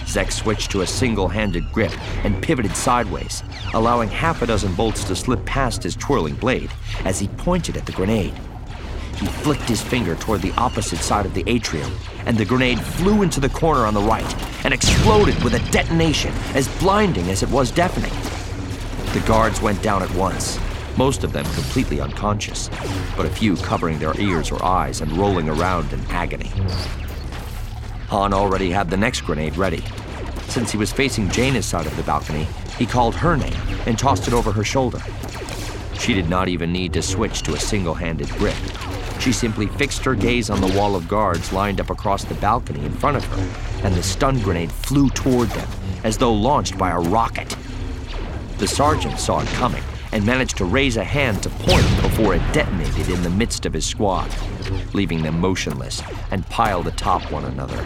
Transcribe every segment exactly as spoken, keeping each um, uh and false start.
Zek switched to a single-handed grip and pivoted sideways, allowing half a dozen bolts to slip past his twirling blade as he pointed at the grenade. He flicked his finger toward the opposite side of the atrium, and the grenade flew into the corner on the right and exploded with a detonation as blinding as it was deafening. The guards went down at once, most of them completely unconscious, but a few covering their ears or eyes and rolling around in agony. Han already had the next grenade ready. Since he was facing Jaina's side of the balcony, he called her name and tossed it over her shoulder. She did not even need to switch to a single-handed grip. She simply fixed her gaze on the wall of guards lined up across the balcony in front of her, and the stun grenade flew toward them, as though launched by a rocket. The sergeant saw it coming and managed to raise a hand to point before it detonated in the midst of his squad, leaving them motionless and piled atop one another.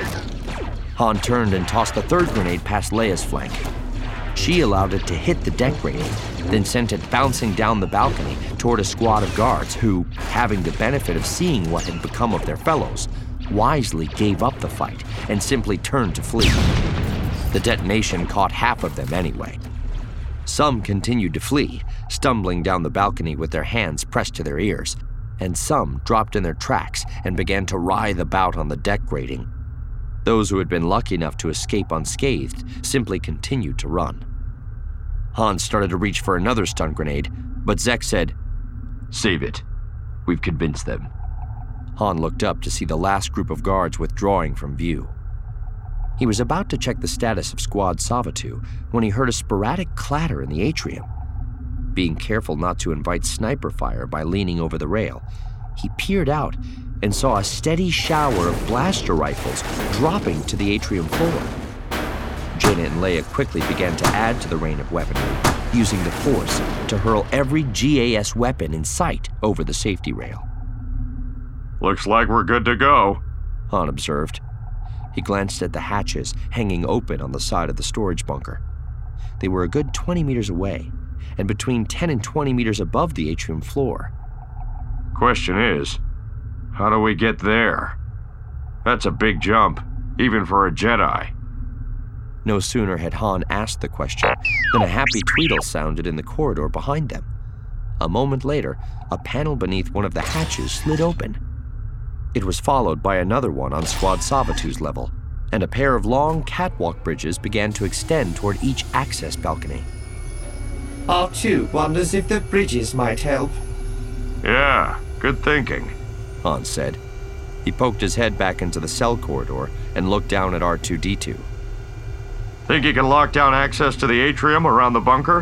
Han turned and tossed the third grenade past Leia's flank. She allowed it to hit the deck grating, then sent it bouncing down the balcony toward a squad of guards who, having the benefit of seeing what had become of their fellows, wisely gave up the fight and simply turned to flee. The detonation caught half of them anyway. Some continued to flee, stumbling down the balcony with their hands pressed to their ears, and some dropped in their tracks and began to writhe about on the deck grating. Those who had been lucky enough to escape unscathed simply continued to run. Han started to reach for another stun grenade, but Zek said, "Save it. We've convinced them." Han looked up to see the last group of guards withdrawing from view. He was about to check the status of Squad Savatu when he heard a sporadic clatter in the atrium. Being careful not to invite sniper fire by leaning over the rail, he peered out and saw a steady shower of blaster rifles dropping to the atrium floor. Jaina and Leia quickly began to add to the rain of weaponry, using the Force to hurl every G A S weapon in sight over the safety rail. "Looks like we're good to go," Han observed. He glanced at the hatches hanging open on the side of the storage bunker. They were a good twenty meters away, and between ten and twenty meters above the atrium floor. "Question is, how do we get there? That's a big jump, even for a Jedi." No sooner had Han asked the question than a happy tweedle sounded in the corridor behind them. A moment later, a panel beneath one of the hatches slid open. It was followed by another one on Squad Savatu's level, and a pair of long catwalk bridges began to extend toward each access balcony. R two wonders if the bridges might help. "Yeah, good thinking," Han said. He poked his head back into the cell corridor and looked down at R two D two. "Think you can lock down access to the atrium around the bunker?"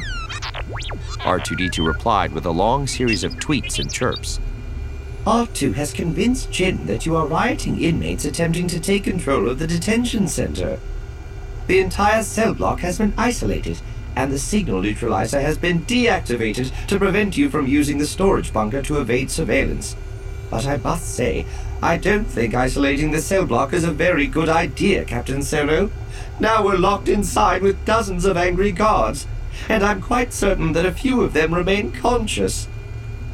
R two D two replied with a long series of tweets and chirps. R two has convinced Jin that you are rioting inmates attempting to take control of the detention center. The entire cell block has been isolated, and the signal neutralizer has been deactivated to prevent you from using the storage bunker to evade surveillance. But I must say, I don't think isolating the cell block is a very good idea, Captain Solo. Now we're locked inside with dozens of angry guards, and I'm quite certain that a few of them remain conscious.